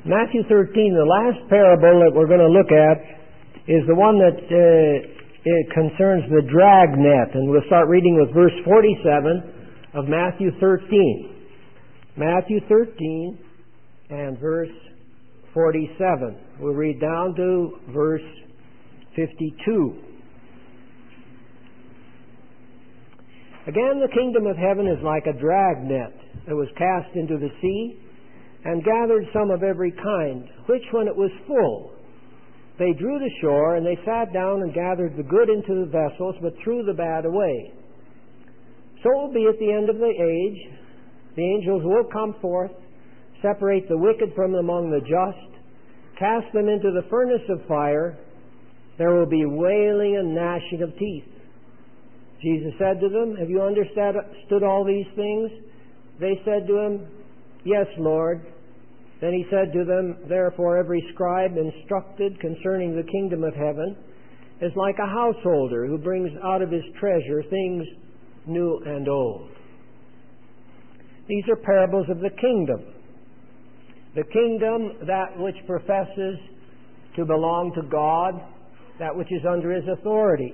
Matthew 13, the last parable that we're going to look at, is the one that it concerns the dragnet. And we'll start reading with verse 47 of Matthew 13. Matthew 13 and verse 47. We'll read down to verse 52. Again, the kingdom of heaven is like a dragnet that was cast into the sea and gathered some of every kind, which when it was full, they drew to shore, and they sat down and gathered the good into the vessels, but threw the bad away. So it will be at the end of the age. The angels will come forth, separate the wicked from among the just, cast them into the furnace of fire. There will be wailing and gnashing of teeth. Jesus said to them, "Have you understood all these things?" They said to him, "Yes, Lord." Then he said to them, "Therefore every scribe instructed concerning the kingdom of heaven is like a householder who brings out of his treasure things new and old." These are parables of the kingdom. The kingdom, that which professes to belong to God, that which is under His authority.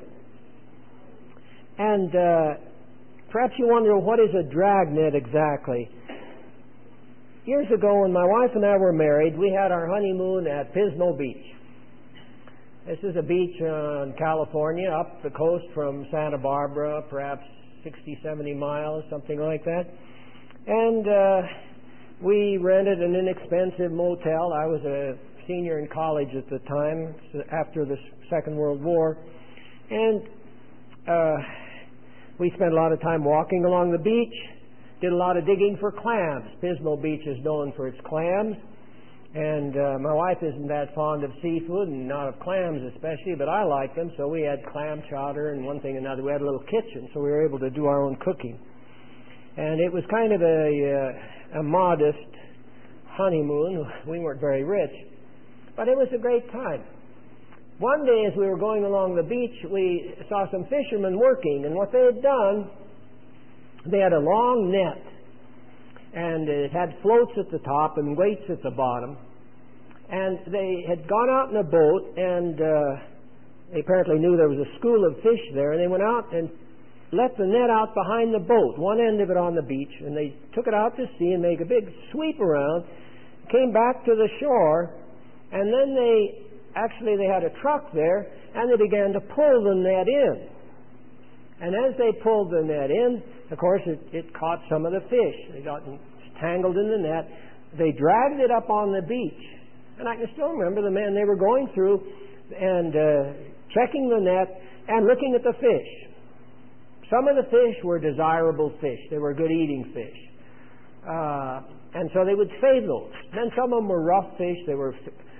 And perhaps you wonder, what is a dragnet exactly? Years ago, when my wife and I were married, we had our honeymoon at Pismo Beach. This is a beach in California, up the coast from Santa Barbara, perhaps 60, 70 miles, something like that. And we rented an inexpensive motel. I was a senior in college at the time, after the Second World War. And we spent a lot of time walking along the beach, did a lot of digging for clams. Pismo Beach is known for its clams. And my wife isn't that fond of seafood, and not of clams especially, but I like them, so we had clam chowder and one thing and another. We had a little kitchen, so we were able to do our own cooking. And it was kind of a modest honeymoon. We weren't very rich, but it was a great time. One day as we were going along the beach, we saw some fishermen working, and what they had done, they had a long net, and it had floats at the top and weights at the bottom, and they had gone out in a boat, and they apparently knew there was a school of fish there, and they went out and let the net out behind the boat, one end of it on the beach, and they took it out to sea and made a big sweep around, came back to the shore, and then they had a truck there, and they began to pull the net in. And as they pulled the net in, of course, it caught some of the fish. They got tangled in the net. They dragged it up on the beach. And I can still remember the men they were going through and checking the net and looking at the fish. Some of the fish were desirable fish. They were good eating fish. And so they would save those. Then some of them were rough fish. They were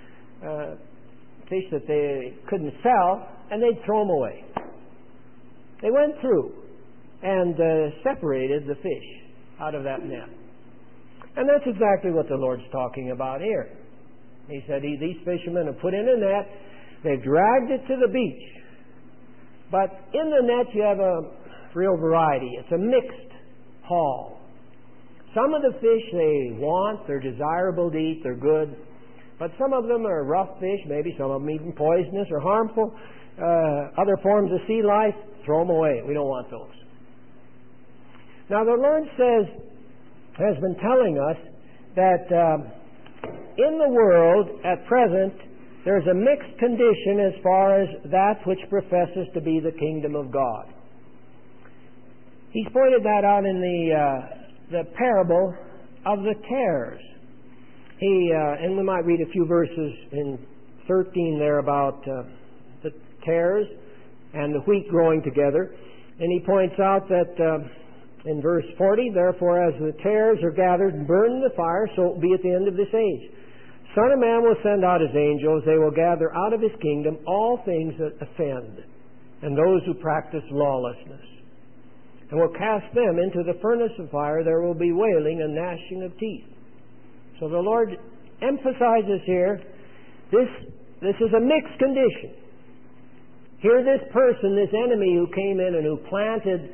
fish that they couldn't sell, and they'd throw them away. They went through and separated the fish out of that net. And that's exactly what the Lord's talking about here. He said, these fishermen have put in a net, they've dragged it to the beach. But in the net you have a real variety. It's a mixed haul. Some of the fish they want, they're desirable to eat, they're good. But some of them are rough fish, maybe some of them even poisonous or harmful. Other forms of sea life, throw them away. We don't want those. Now the Lord has been telling us that in the world at present there's a mixed condition as far as that which professes to be the kingdom of God. He's pointed that out in the parable of the tares. And we might read a few verses in 13 there about the tares and the wheat growing together. And he points out that in verse 40, "Therefore as the tares are gathered and burned in the fire, so it will be at the end of this age. Son of Man will send out His angels. They will gather out of His kingdom all things that offend, and those who practice lawlessness, and will cast them into the furnace of fire. There will be wailing and gnashing of teeth." So the Lord emphasizes here, this is a mixed condition. Here this person, this enemy who came in and who planted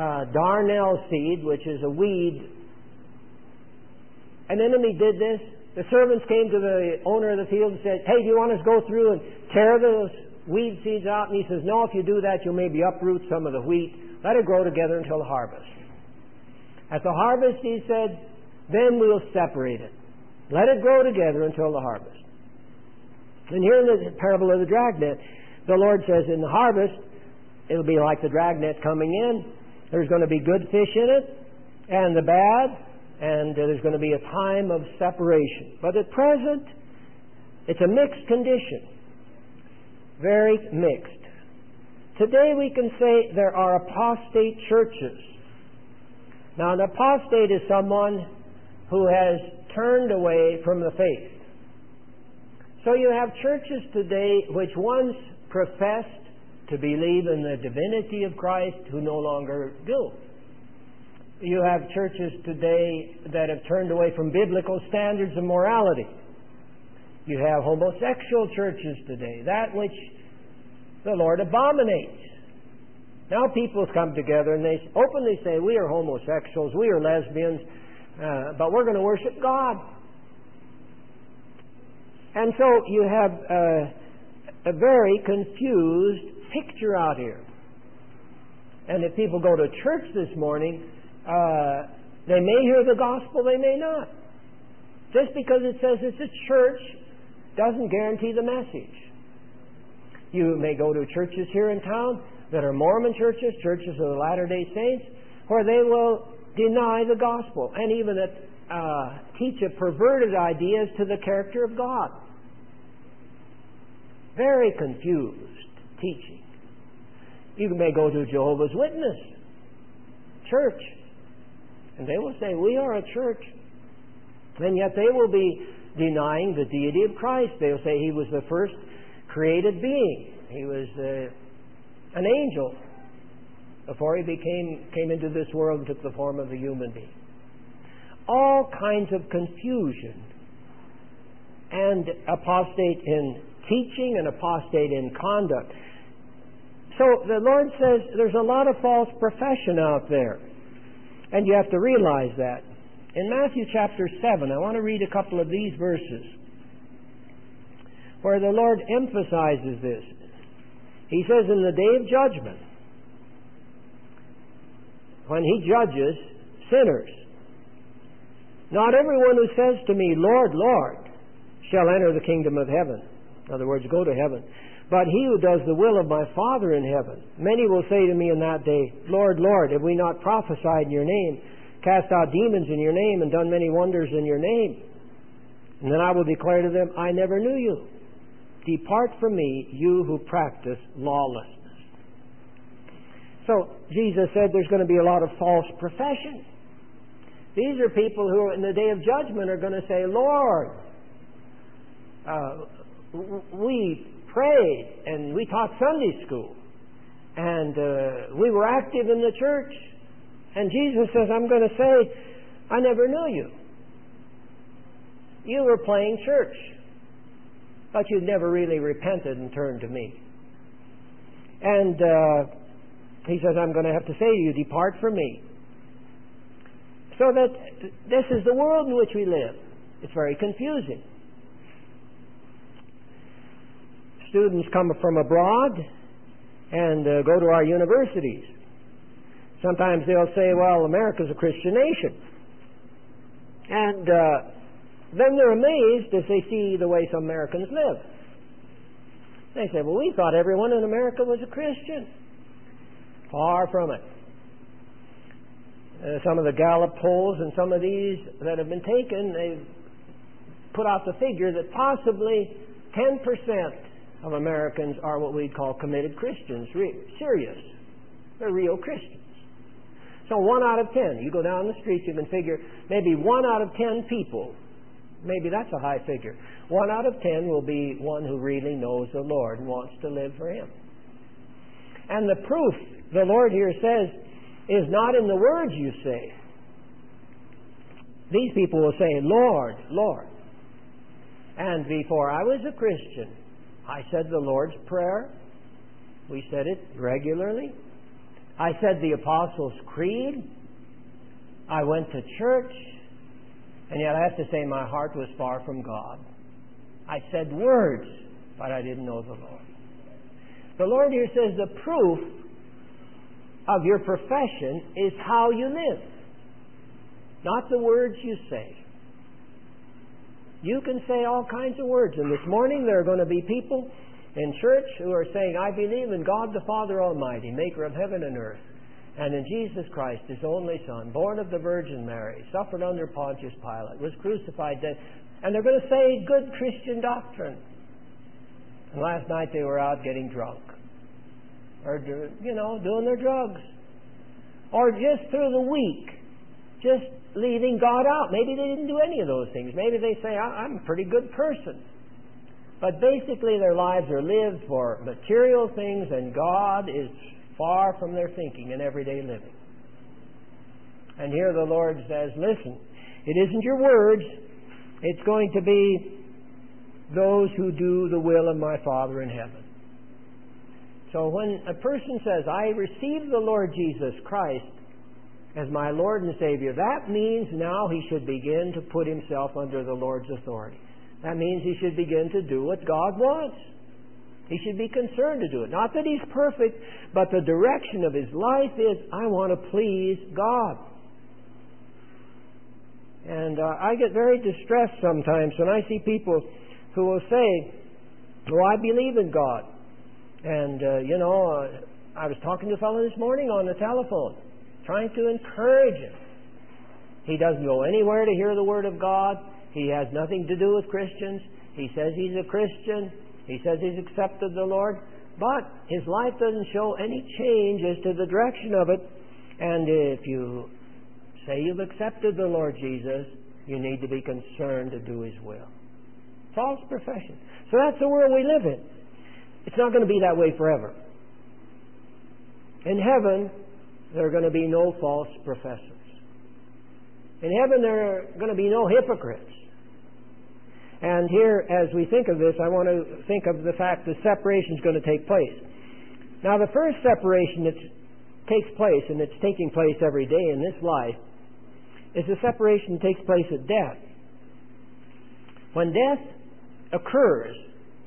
darnel seed, which is a weed, an enemy did this, The servants came to the owner of the field and said, "Hey, do you want us to go through and tear those weed seeds out?" And he says, "No, if you do that, you'll maybe uproot some of the wheat. Let it grow together until the harvest. At the harvest," he said, "then we'll separate it. Let it grow together until the harvest." And here in the parable of the dragnet, the Lord says in the harvest, it'll be like the dragnet coming in. There's going to be good fish in it and the bad, and there's going to be a time of separation. But at present, it's a mixed condition. Very mixed. Today we can say there are apostate churches. Now, an apostate is someone who has turned away from the faith. So you have churches today which once professed to believe in the divinity of Christ who no longer do. You have churches today that have turned away from biblical standards of morality. You have homosexual churches today, that which the Lord abominates. Now people come together and they openly say, "We are homosexuals, we are lesbians, but we're going to worship God." And so you have a very confused picture out here. And if people go to church this morning, they may hear the gospel, they may not. Just because it says it's a church doesn't guarantee the message. You may go to churches here in town that are Mormon churches, churches of the Latter-day Saints, where they will deny the gospel and even teach a perverted ideas to the character of God. Very confused teaching. You may go to Jehovah's Witness church, and they will say, "We are a church," and yet they will be denying the deity of Christ. They will say He was the first created being. He was an angel before He came into this world and took the form of a human being. All kinds of confusion, and apostate in teaching and apostate in conduct. So the Lord says there's a lot of false profession out there, and you have to realize that. In Matthew chapter 7, I want to read a couple of these verses where the Lord emphasizes this. He says, in the day of judgment, when He judges sinners, "Not everyone who says to me, 'Lord, Lord,' shall enter the kingdom of heaven." In other words, go to heaven. "But he who does the will of my Father in heaven. Many will say to me in that day, 'Lord, Lord, have we not prophesied in your name, cast out demons in your name, and done many wonders in your name?' And then I will declare to them, 'I never knew you. Depart from me, you who practice lawlessness.'" So Jesus said there's going to be a lot of false profession. These are people who in the day of judgment are going to say, "Lord, we prayed and we taught Sunday school and we were active in the church." And Jesus says, "I'm going to say, I never knew you. You were playing church, but you never really repented and turned to me." And He says, "I'm going to have to say to you, depart from me." So that this is the world in which we live. It's very confusing. Students come from abroad and go to our universities. Sometimes they'll say, "Well, America's a Christian nation." And then they're amazed as they see the way some Americans live. They say, "Well, we thought everyone in America was a Christian." Far from it. Some of the Gallup polls and some of these that have been taken, they've put out the figure that possibly 10% of Americans are what we'd call committed Christians, serious. They're real Christians. So 1 out of 10. You go down the street, you can figure maybe 1 out of 10 people, maybe that's a high figure, 1 out of 10 will be one who really knows the Lord and wants to live for Him. And the proof, the Lord here says, is not in the words you say. These people will say, "Lord, Lord." And before I was a Christian, I said the Lord's Prayer. We said it regularly. I said the Apostles' Creed. I went to church. And yet I have to say my heart was far from God. I said words, but I didn't know the Lord. The Lord here says the proof of your profession is how you live, not the words you say. You can say all kinds of words, and this morning there are going to be people in church who are saying, I believe in God the Father Almighty, maker of heaven and earth, and in Jesus Christ, His only Son, born of the Virgin Mary, suffered under Pontius Pilate, was crucified, dead. And they're going to say good Christian doctrine. And last night they were out getting drunk. Or, doing their drugs. Or just through the week, just leaving God out. Maybe they didn't do any of those things. Maybe they say, I'm a pretty good person. But basically their lives are lived for material things, and God is far from their thinking in everyday living. And here the Lord says, listen, it isn't your words. It's going to be those who do the will of my Father in heaven. So when a person says, I receive the Lord Jesus Christ as my Lord and Savior, that means now he should begin to put himself under the Lord's authority. That means he should begin to do what God wants. He should be concerned to do it. Not that he's perfect, but the direction of his life is, I want to please God. And I get very distressed sometimes when I see people who will say, I believe in God. And, I was talking to a fellow this morning on the telephone, trying to encourage him. He doesn't go anywhere to hear the Word of God. He has nothing to do with Christians. He says he's a Christian. He says he's accepted the Lord. But his life doesn't show any change as to the direction of it. And if you say you've accepted the Lord Jesus, you need to be concerned to do His will. False profession. So that's the world we live in. It's not going to be that way forever. In heaven, there are going to be no false professors. In heaven, there are going to be no hypocrites. And here, as we think of this, I want to think of the fact that separation is going to take place. Now, the first separation that takes place, and it's taking place every day in this life, is the separation that takes place at death. When death occurs,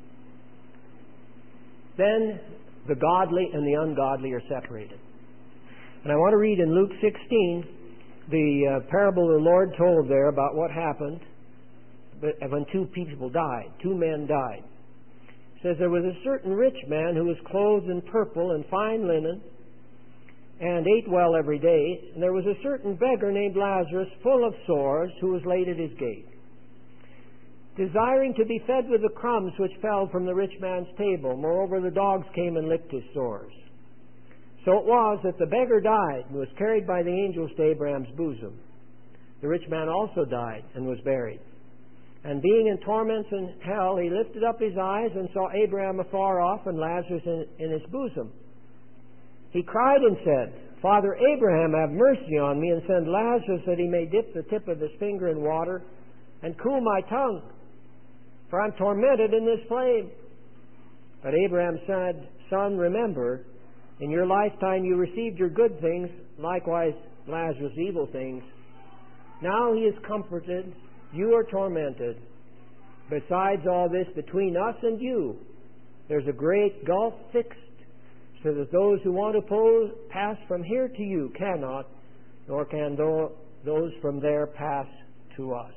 then the godly and the ungodly are separated. And I want to read in Luke 16 the parable the Lord told there about what happened when two people died. Two men died. It says, there was a certain rich man who was clothed in purple and fine linen and ate well every day. And there was a certain beggar named Lazarus, full of sores, who was laid at his gate, desiring to be fed with the crumbs which fell from the rich man's table. Moreover, the dogs came and licked his sores. So it was that the beggar died and was carried by the angels to Abraham's bosom. The rich man also died and was buried. And being in torments in hell, he lifted up his eyes and saw Abraham afar off and Lazarus in his bosom. He cried and said, Father Abraham, have mercy on me, and send Lazarus that he may dip the tip of his finger in water and cool my tongue, for I'm tormented in this flame. But Abraham said, Son, remember, in your lifetime you received your good things, likewise Lazarus evil things. Now he is comforted, you are tormented. Besides all this, between us and you, there's a great gulf fixed, so that those who want to pass from here to you cannot, nor can those from there pass to us.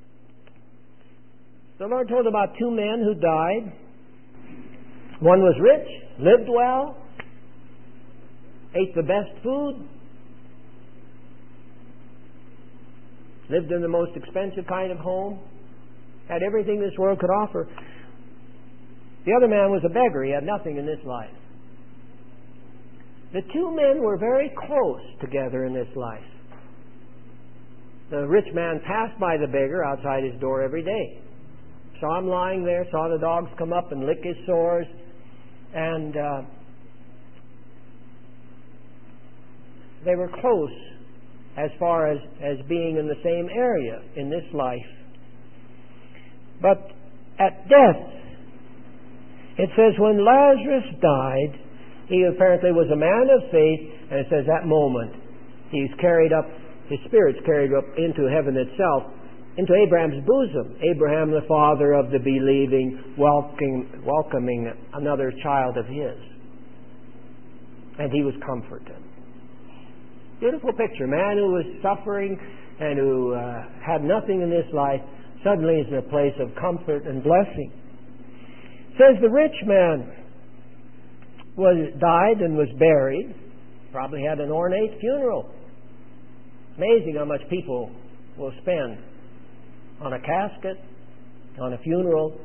The Lord told about two men who died. One was rich, lived well, ate the best food, lived in the most expensive kind of home, had everything this world could offer. The other man was a beggar. He had nothing in this life. The two men were very close together in this life. The rich man passed by the beggar outside his door every day. Saw him lying there, saw the dogs come up and lick his sores, and they were close as far as being in the same area in this life. But at death, it says when Lazarus died, he apparently was a man of faith, and it says that moment he's carried up, his spirit's carried up into heaven itself, into Abraham's bosom. Abraham, the father of the believing, welcoming another child of his. And he was comforted. Beautiful picture. Man who was suffering and who had nothing in this life suddenly is in a place of comfort and blessing. It says the rich man died and was buried. Probably had an ornate funeral. Amazing how much people will spend on a casket, on a funeral,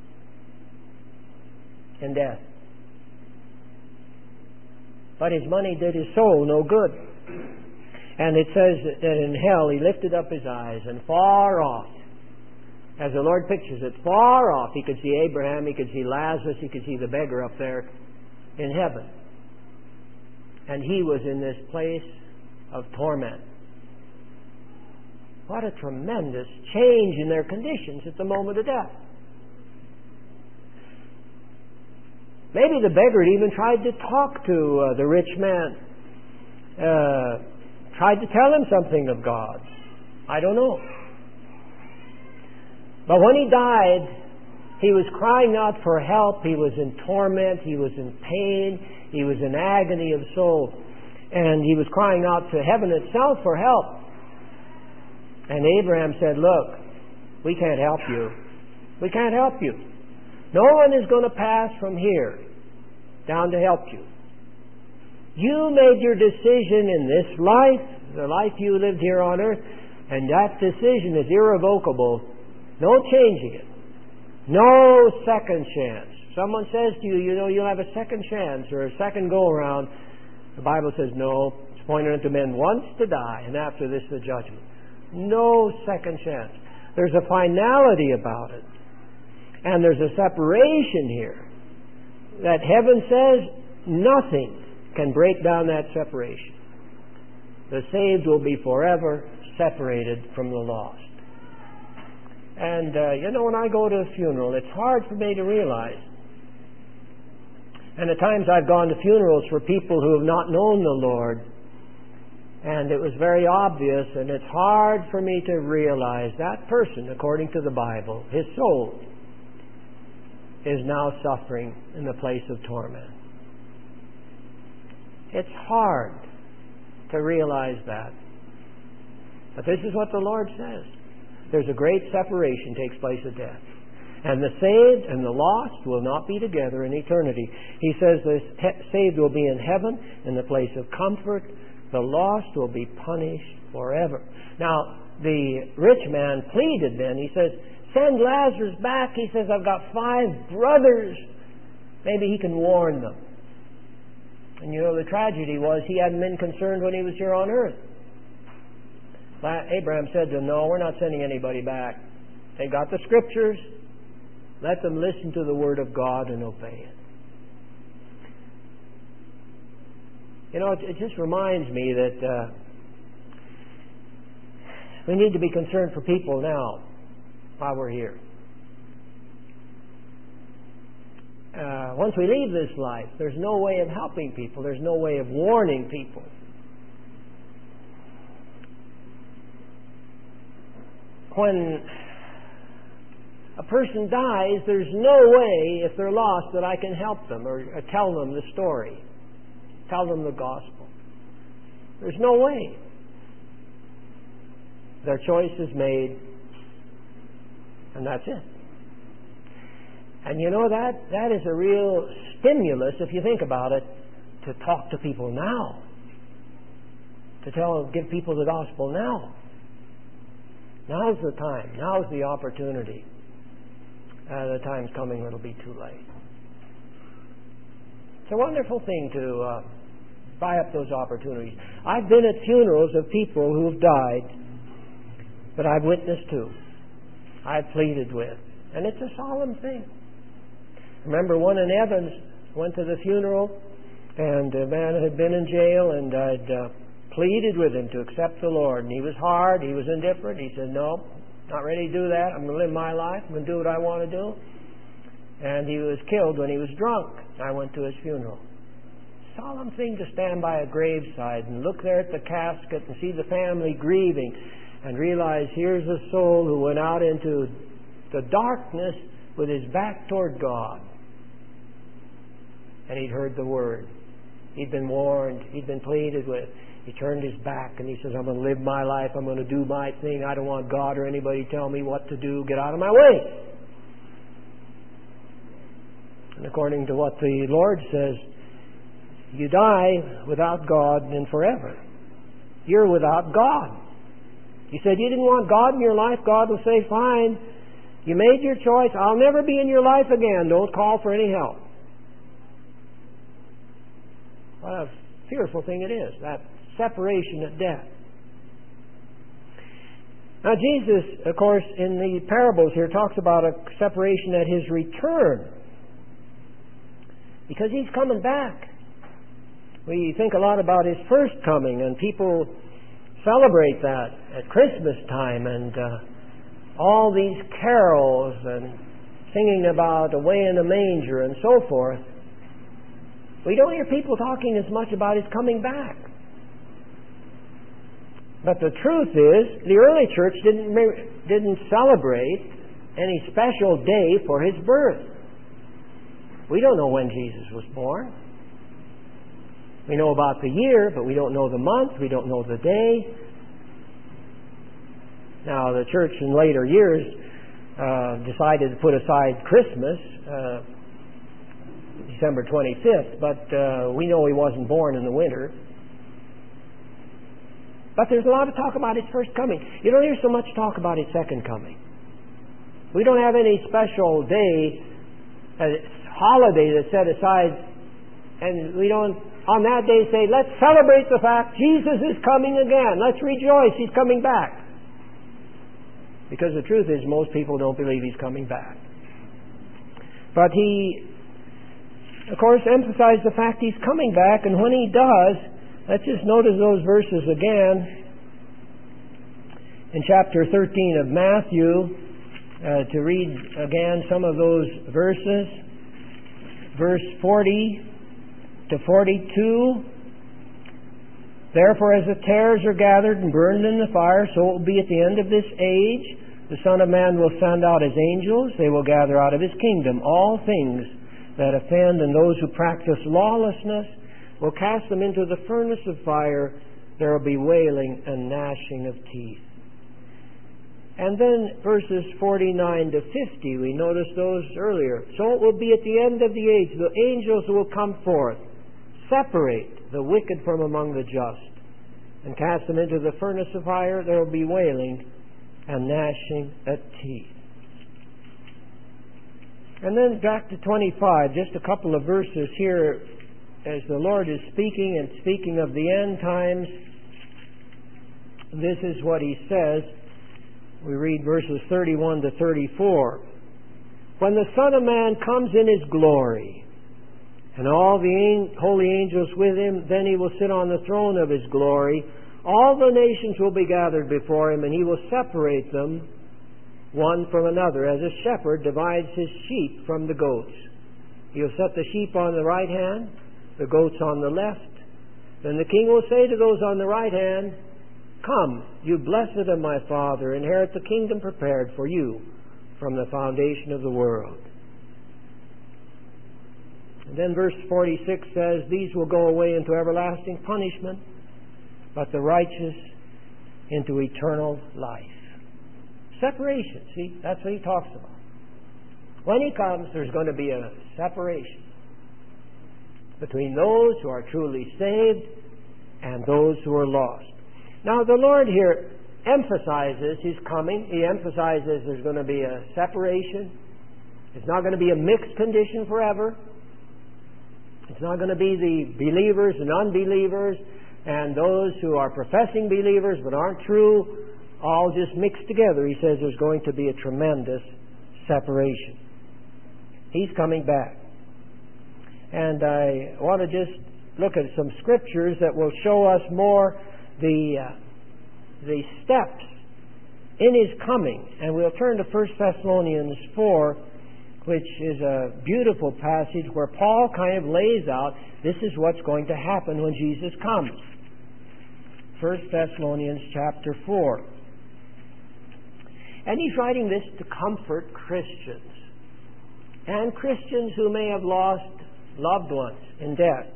and death. But his money did his soul no good. And it says that in hell he lifted up his eyes, and far off, as the Lord pictures it, far off he could see Abraham, he could see Lazarus, he could see the beggar up there in heaven. And he was in this place of torment. What a tremendous change in their conditions at the moment of death. Maybe the beggar even tried to talk to the rich man, tried to tell him something of God. I don't know. But when he died, he was crying out for help. He was in torment. He was in pain. He was in agony of soul. And he was crying out to heaven itself for help. And Abraham said, look, we can't help you. We can't help you. No one is going to pass from here down to help you. You made your decision in this life, the life you lived here on earth, and that decision is irrevocable. No changing it. No second chance. Someone says to you, you'll have a second chance or a second go-around. The Bible says no. It's pointed unto men once to die, and after this the judgment. No second chance. There's a finality about it. And there's a separation here that heaven says nothing can break down that separation. The saved will be forever separated from the lost. And, when I go to a funeral, it's hard for me to realize. And at times I've gone to funerals for people who have not known the Lord, and it was very obvious, and it's hard for me to realize that person, according to the Bible, his soul is now suffering in the place of torment. It's hard to realize that. But this is what the Lord says. There's a great separation takes place at death. And the saved and the lost will not be together in eternity. He says the saved will be in heaven in the place of comfort. The lost will be punished forever. Now, the rich man pleaded then. He says, send Lazarus back. He says, I've got 5 brothers. Maybe he can warn them. And the tragedy was he hadn't been concerned when he was here on earth. Abraham said to him, no, we're not sending anybody back. They got the Scriptures. Let them listen to the Word of God and obey it. It just reminds me that we need to be concerned for people now while we're here. Once we leave this life, there's no way of helping people. There's no way of warning people. When a person dies, there's no way, if they're lost, that I can help them or tell them the story, tell them the gospel. There's no way. Their choice is made, and that's it. And that is a real stimulus, if you think about it, to talk to people now, to give people the gospel now. Now's the time. Now's the opportunity. The time's coming when it'll be too late. It's a wonderful thing to buy up those opportunities. I've been at funerals of people who have died, but I've witnessed to. I've pleaded with. And it's a solemn thing. I remember one in Evans went to the funeral, and a man had been in jail, and I'd pleaded with him to accept the Lord. And he was hard. He was indifferent. He said, no, not ready to do that. I'm going to live my life. I'm going to do what I want to do. And he was killed when he was drunk. I went to his funeral. Solemn thing to stand by a graveside and look there at the casket and see the family grieving and realize here's a soul who went out into the darkness with his back toward God. And he'd heard the word. He'd been warned. He'd been pleaded with. He turned his back and he says, I'm going to live my life. I'm going to do my thing. I don't want God or anybody to tell me what to do. Get out of my way. And according to what the Lord says, you die without God and forever. You're without God. You said you didn't want God in your life. God will say, fine. You made your choice. I'll never be in your life again. Don't call for any help. What a fearful thing it is, that separation at death. Now Jesus, of course, in the parables here talks about a separation at His return. Because He's coming back. We think a lot about His first coming, and people celebrate that at Christmas time, and all these carols and singing about away in the manger and so forth. We don't hear people talking as much about His coming back. But the truth is, the early church didn't celebrate any special day for His birth. We don't know when Jesus was born. We know about the year, but we don't know the month. We don't know the day. Now, the church in later years decided to put aside Christmas, December 25th, but we know He wasn't born in the winter. But there's a lot of talk about His first coming. You don't hear so much talk about His second coming. We don't have any special day, holiday that's set aside, and we don't on that day say, let's celebrate the fact Jesus is coming again. Let's rejoice, He's coming back. Because the truth is, most people don't believe He's coming back. But He, of course, emphasized the fact He's coming back, and when He does, let's just notice those verses again. In chapter 13 of Matthew, to read again some of those verses. Verse 40 to 42. Therefore, as the tares are gathered and burned in the fire, so it will be at the end of this age. The Son of Man will send out His angels. They will gather out of His kingdom all things that offend, and those who practice lawlessness will cast them into the furnace of fire. There will be wailing and gnashing of teeth. And then verses 49 to 50, we noticed those earlier. So it will be at the end of the age. The angels will come forth, separate the wicked from among the just, and cast them into the furnace of fire. There will be wailing and gnashing of teeth. And then back to 25, just a couple of verses here as the Lord is speaking and speaking of the end times. This is what He says. We read verses 31 to 34. When the Son of Man comes in His glory, and all the holy angels with Him, then He will sit on the throne of His glory. All the nations will be gathered before Him, and He will separate them one from another, as a shepherd divides his sheep from the goats. He will set the sheep on the right hand, the goats on the left. Then the King will say to those on the right hand, Come, you blessed of my Father, inherit the kingdom prepared for you from the foundation of the world. And then verse 46 says, These will go away into everlasting punishment, but the righteous into eternal life. Separation, see, that's what He talks about. When He comes, there's going to be a separation between those who are truly saved and those who are lost. Now, the Lord here emphasizes His coming. He emphasizes there's going to be a separation. It's not going to be a mixed condition forever. It's not going to be the believers and unbelievers and those who are professing believers but aren't true, all just mixed together. He says there's going to be a tremendous separation. He's coming back. And I want to just look at some scriptures that will show us more the steps in His coming. And we'll turn to 1 Thessalonians 4, which is a beautiful passage where Paul kind of lays out this is what's going to happen when Jesus comes. 1 Thessalonians chapter 4. And he's writing this to comfort Christians, and Christians who may have lost loved ones in death.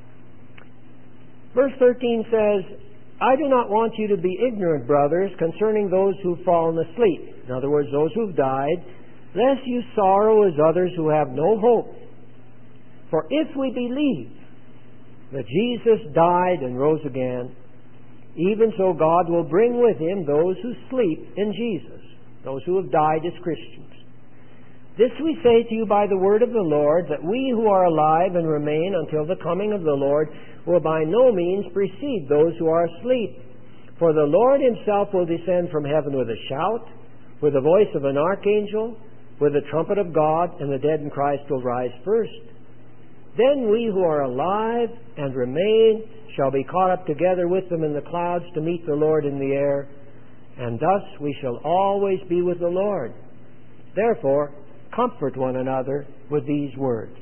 Verse 13 says, I do not want you to be ignorant, brothers, concerning those who've fallen asleep. In other words, those who've died, lest you sorrow as others who have no hope. For if we believe that Jesus died and rose again, even so God will bring with him those who sleep in Jesus, those who have died as Christians. This we say to you by the word of the Lord, that we who are alive and remain until the coming of the Lord will by no means precede those who are asleep. For the Lord himself will descend from heaven with a shout, with the voice of an archangel, with the trumpet of God, and the dead in Christ will rise first. Then we who are alive and remain shall be caught up together with them in the clouds to meet the Lord in the air, and thus we shall always be with the Lord. Therefore, comfort one another with these words.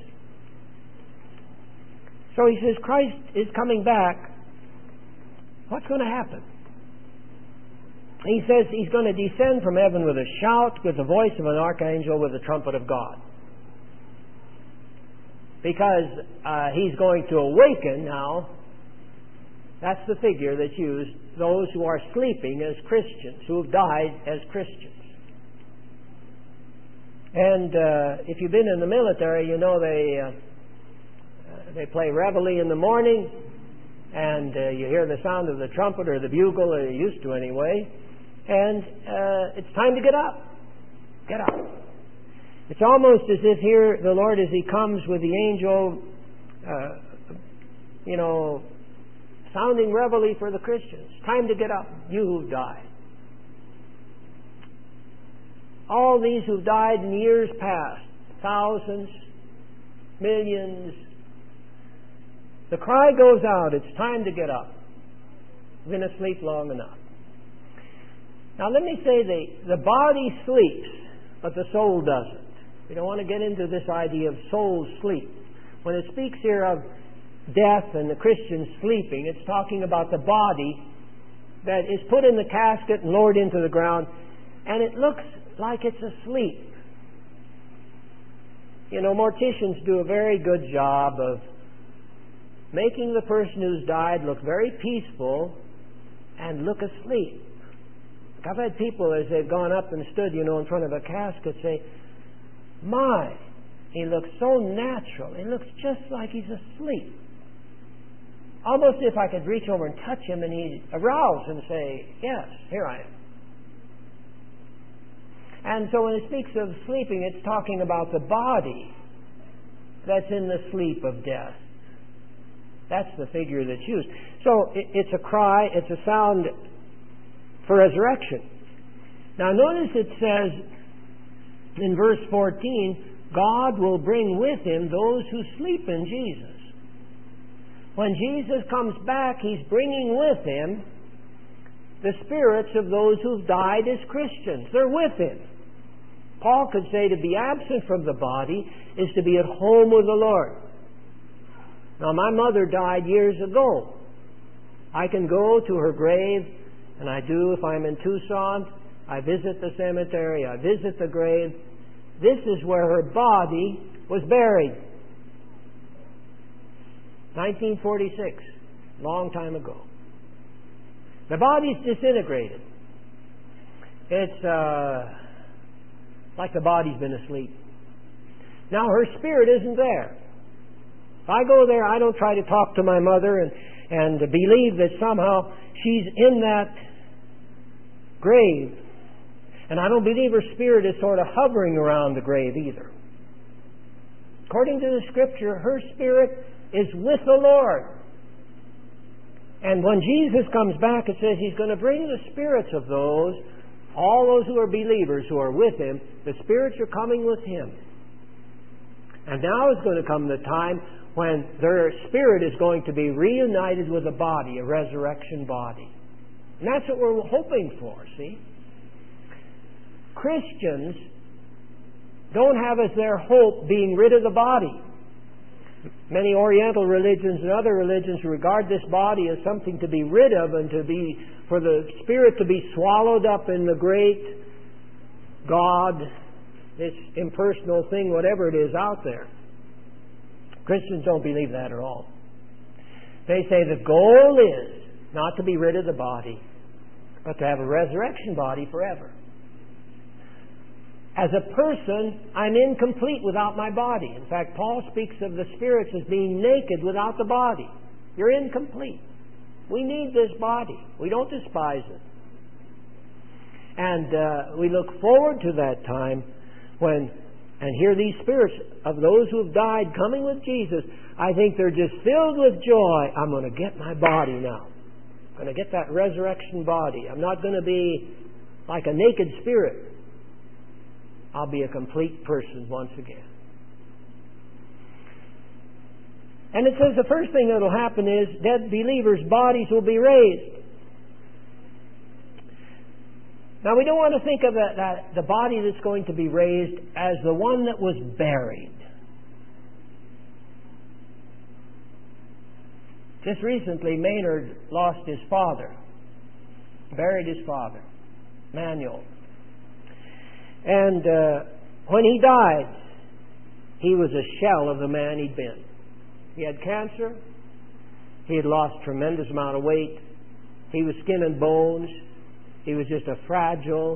So he says, Christ is coming back. What's going to happen? He says he's going to descend from heaven with a shout, with the voice of an archangel, with the trumpet of God. Because he's going to awaken now. That's the figure that's used. Those who are sleeping as Christians, who have died as Christians. And if you've been in the military, you know they play reveille in the morning, and you hear the sound of the trumpet or the bugle, or you used to anyway, and it's time to get up. Get up. It's almost as if here the Lord, as he comes with the angel, sounding reveille for the Christians. Time to get up, you who've died. All these who've died in years past, thousands, millions, the cry goes out, it's time to get up. We're going to sleep long enough. Now let me say the body sleeps, but the soul doesn't. We don't want to get into this idea of soul sleep. When it speaks here of death and the Christian sleeping, it's talking about the body that is put in the casket and lowered into the ground, and it looks like it's asleep. Morticians do a very good job of making the person who's died look very peaceful and look asleep. I've had people, as they've gone up and stood, in front of a casket, say, my, he looks so natural. He looks just like he's asleep. Almost if I could reach over and touch him and he'd arouse and say, yes, here I am. And so when it speaks of sleeping, it's talking about the body that's in the sleep of death. That's the figure that's used. So it's a cry, it's a sound for resurrection. Now notice it says in verse 14, God will bring with him those who sleep in Jesus. When Jesus comes back, he's bringing with him the spirits of those who've died as Christians. They're with him. Paul could say to be absent from the body is to be at home with the Lord. Now, my mother died years ago. I can go to her grave, and I do if I'm in Tucson. I visit the cemetery. I visit the grave. This is where her body was buried. 1946, long time ago. The body's disintegrated. It's like the body's been asleep. Now her spirit isn't there. If I go there, I don't try to talk to my mother and believe that somehow she's in that grave. And I don't believe her spirit is sort of hovering around the grave either. According to the Scripture, her spirit is with the Lord. And when Jesus comes back, it says he's going to bring the spirits of those, all those who are believers who are with him, the spirits are coming with him. And now is going to come the time when their spirit is going to be reunited with a body, a resurrection body. And that's what we're hoping for, see? Christians don't have as their hope being rid of the body. Many Oriental religions and other religions regard this body as something to be rid of and for the spirit to be swallowed up in the great God, this impersonal thing, whatever it is out there. Christians don't believe that at all. They say the goal is not to be rid of the body, but to have a resurrection body forever. As a person, I'm incomplete without my body. In fact, Paul speaks of the spirits as being naked without the body. You're incomplete. We need this body. We don't despise it. And we look forward to that time when, and hear these spirits of those who have died coming with Jesus. I think they're just filled with joy. I'm going to get my body now. I'm going to get that resurrection body. I'm not going to be like a naked spirit. I'll be a complete person once again. And it says the first thing that will happen is dead believers' bodies will be raised. Now, we don't want to think of the body that's going to be raised as the one that was buried. Just recently, Maynard lost his father, buried his father, Manuel. And when he died, he was a shell of the man he'd been. He had cancer. He had lost a tremendous amount of weight. He was skin and bones. He was just a fragile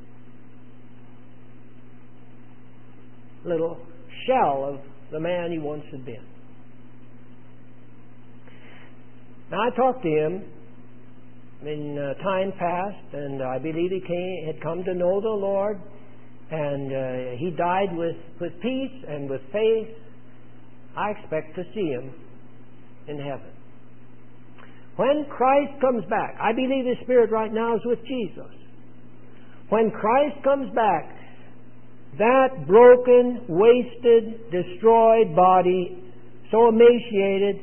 little shell of the man he once had been. Now, I talked to him in time past, and I believe he had come to know the Lord, and he died with peace and with faith. I expect to see him in heaven. When Christ comes back, I believe his spirit right now is with Jesus. When Christ comes back, that broken, wasted, destroyed body, so emaciated,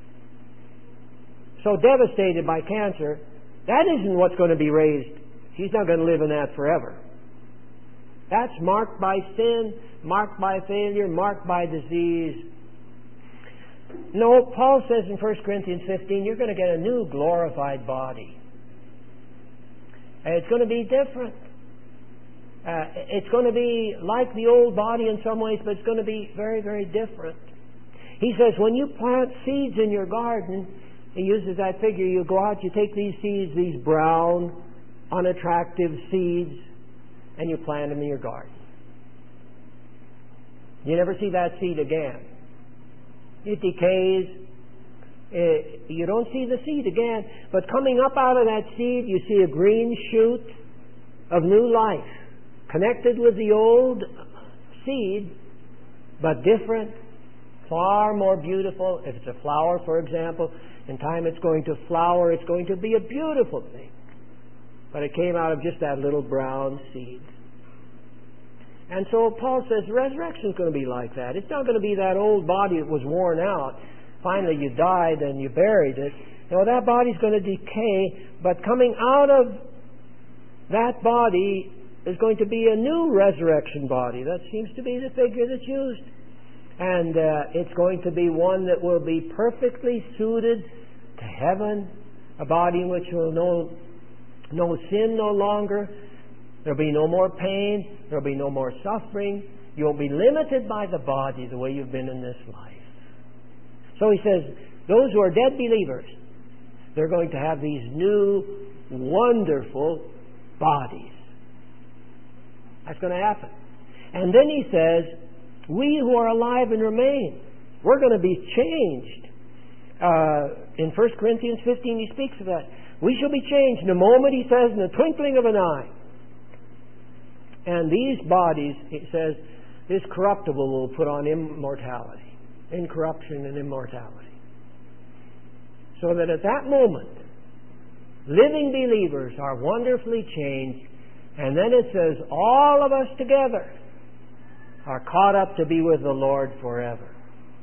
so devastated by cancer, that isn't what's going to be raised. He's not going to live in that forever. That's marked by sin, marked by failure, marked by disease. No, Paul says in 1 Corinthians 15, you're going to get a new glorified body. And it's going to be different. It's going to be like the old body in some ways, but it's going to be very, very different. He says when you plant seeds in your garden, he uses that figure, you go out, you take these seeds, these brown, unattractive seeds, and you plant them in your garden. You never see that seed again. It decays. You don't see the seed again. But coming up out of that seed, you see a green shoot of new life, connected with the old seed, but different, far more beautiful. If it's a flower, for example, in time it's going to flower. It's going to be a beautiful thing. But it came out of just that little brown seed. And so Paul says resurrection is going to be like that. It's not going to be that old body that was worn out. Finally you died and you buried it. No, that body's going to decay, but coming out of that body is going to be a new resurrection body. That seems to be the figure that's used. And it's going to be one that will be perfectly suited to heaven, a body in which will know no sin no longer. There'll be no more pain. There'll be no more suffering. You'll be limited by the body the way you've been in this life. So he says, those who are dead believers, they're going to have these new, wonderful bodies. That's going to happen. And then he says, we who are alive and remain, we're going to be changed. In 1 Corinthians 15 he speaks of that. We shall be changed in a moment, he says, in the twinkling of an eye. And these bodies, it says, this corruptible will put on immortality. Incorruption and immortality. So that at that moment, living believers are wonderfully changed. And then it says, all of us together are caught up to be with the Lord forever.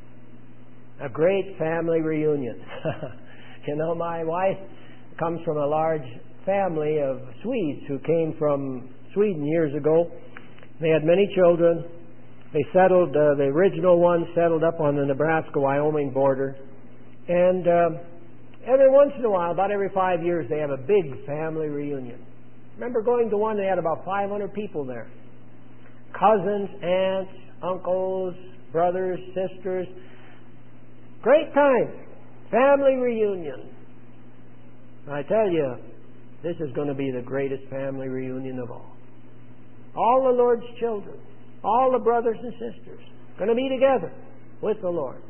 A great family reunion. You know, my wife comes from a large family of Swedes who came from Sweden years ago. They had many children. They settled, the original one settled up on the Nebraska-Wyoming border. And every once in a while, about every 5 years, they have a big family reunion. remember going to one, they had about 500 people there. Cousins, aunts, uncles, brothers, sisters. Great time. Family reunion. I tell you, this is going to be the greatest family reunion of all. All the Lord's children, all the brothers and sisters, going to be together with the Lord.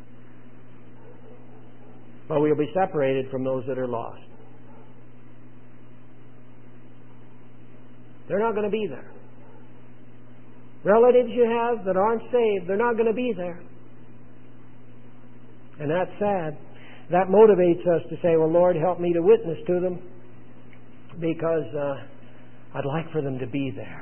But we'll be separated from those that are lost. They're not going to be there. Relatives you have that aren't saved, they're not going to be there. And that's sad. That motivates us to say, well, Lord, help me to witness to them, because I'd like for them to be there.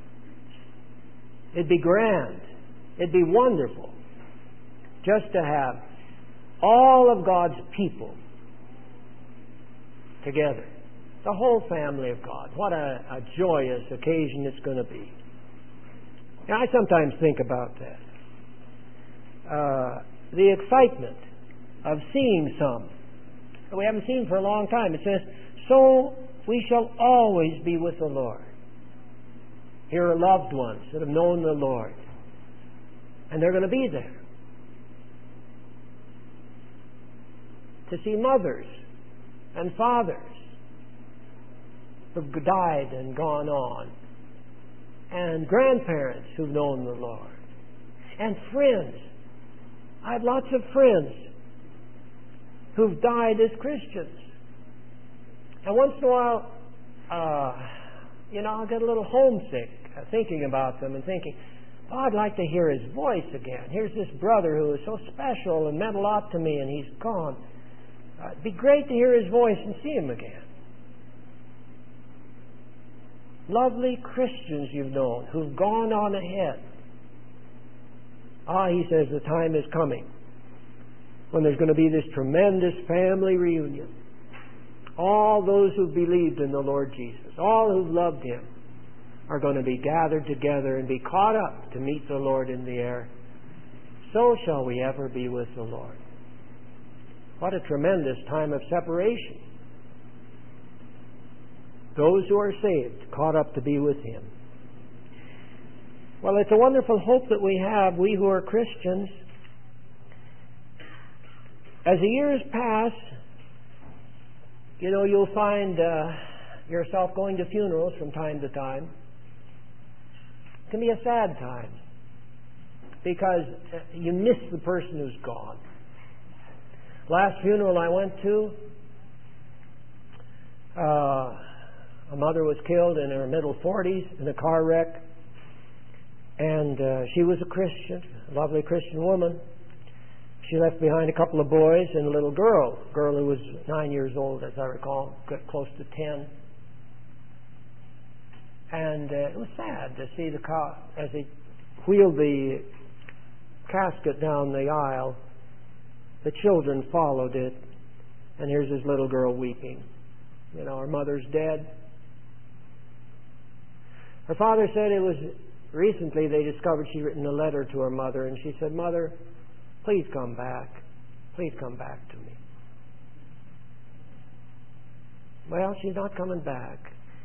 It'd be grand. It'd be wonderful just to have all of God's people together. The whole family of God. What a joyous occasion it's going to be. Now, I sometimes think about that. The excitement of seeing some that we haven't seen for a long time. It says, so we shall always be with the Lord. Here are loved ones that have known the Lord. And they're going to be there. To see mothers and fathers who've died and gone on. And grandparents who've known the Lord. And friends. I have lots of friends who've died as Christians. And once in a while, I'll get a little homesick thinking about them and thinking, oh, I'd like to hear his voice again. Here's this brother who was so special and meant a lot to me, and he's gone. It'd be great to hear his voice and see him again. Lovely Christians you've known who've gone on ahead. He says the time is coming when there's going to be this tremendous family reunion. All those who've believed in the Lord Jesus, all who've loved Him, are going to be gathered together and be caught up to meet the Lord in the air. So shall we ever be with the Lord. What a tremendous time of separation. Those who are saved, caught up to be with Him. Well, it's a wonderful hope that we have, we who are Christians. As the years pass, you'll find yourself going to funerals from time to time. It can be a sad time because you miss the person who's gone. Last funeral I went to, a mother was killed in her middle 40s in a car wreck, and she was a Christian, a lovely Christian woman. She left behind a couple of boys and a little girl who was 9 years old, as I recall, close to 10. And it was sad to see the car as they wheeled the casket down the aisle. The children followed it, and here's this little girl weeping. Her mother's dead. Her father said it was recently they discovered she'd written a letter to her mother, and she said, "Mother, please come back. Please come back to me." Well, she's not coming back.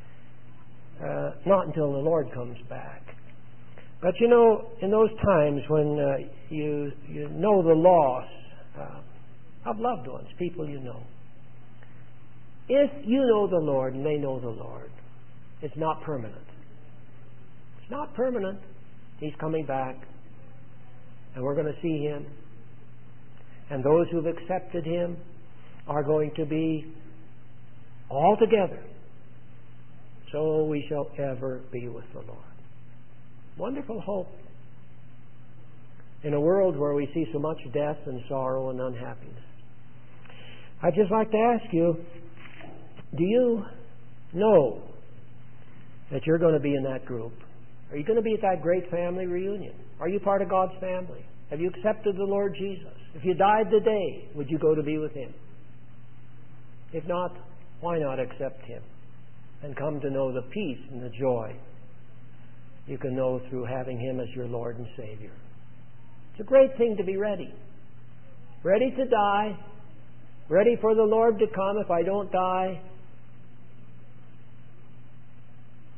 Not until the Lord comes back. But in those times when you know the loss of loved ones, people you know, if you know the Lord and they know the Lord, it's not permanent. It's not permanent. He's coming back, and we're going to see Him. And those who've accepted Him are going to be all together. So we shall ever be with the Lord. Wonderful hope. In a world where we see so much death and sorrow and unhappiness. I'd just like to ask you, do you know that you're going to be in that group? Are you going to be at that great family reunion? Are you part of God's family? Have you accepted the Lord Jesus? If you died today, would you go to be with Him? If not, why not accept Him and come to know the peace and the joy you can know through having Him as your Lord and Savior? It's a great thing to be ready. Ready to die. Ready for the Lord to come if I don't die.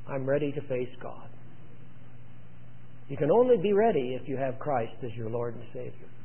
I'm ready to face God. You can only be ready if you have Christ as your Lord and Savior.